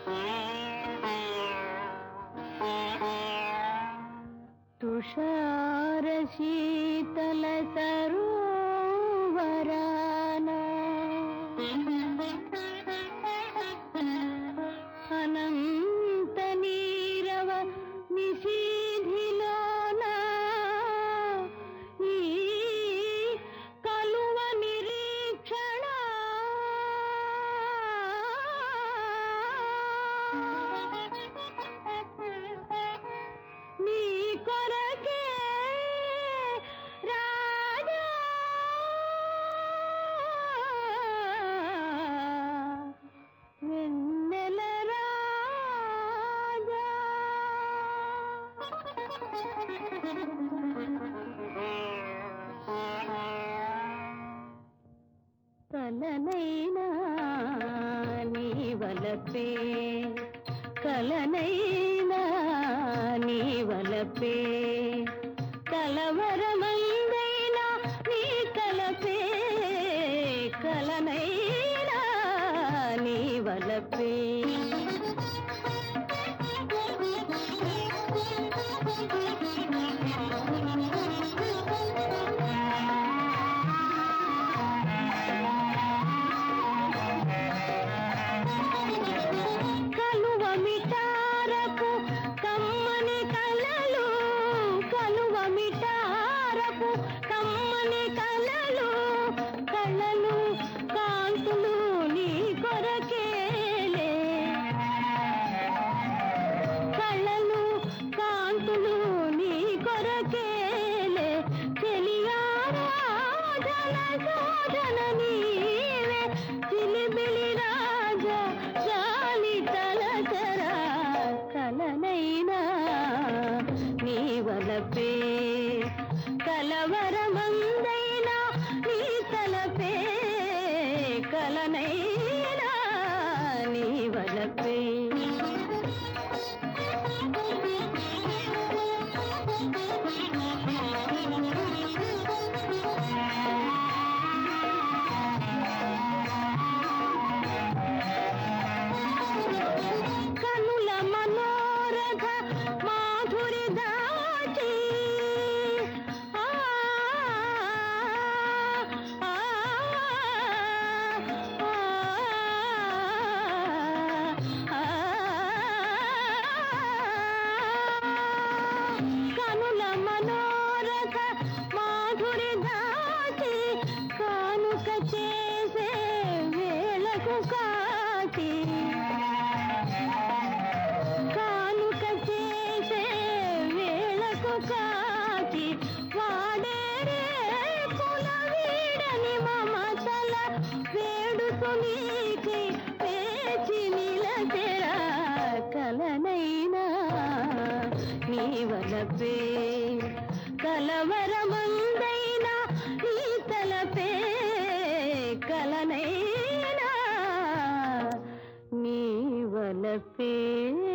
तुषार शीतल सरोवराना अनंत नीरव निशीधिलोना ई कलुव निरीक्षण నీ కొరకే రాజా వెన్నెల రాజా కలనైనా నీ వలపే కలనైనా నీ వలపే కలవరమందైనా నీ తలపే కలనైనా నీ వలపే వలపే కలవరమందైనా నీ తలపే కలనైనా నీ వలపే కనుల మనోరథ మాధురి దాచి కనుల మనోరథ మాధురి దాచి కానుక చేసే వేళకు కాచి కానుక చేసే వేళకు కాచి వాడేరే కుల వీడని మమతల వేడుకు నీకి పేచి నిలచెరా కలనైనా నీ వలపే కలవరమందైనా నీ తలపే కలనైనా నీ వలపే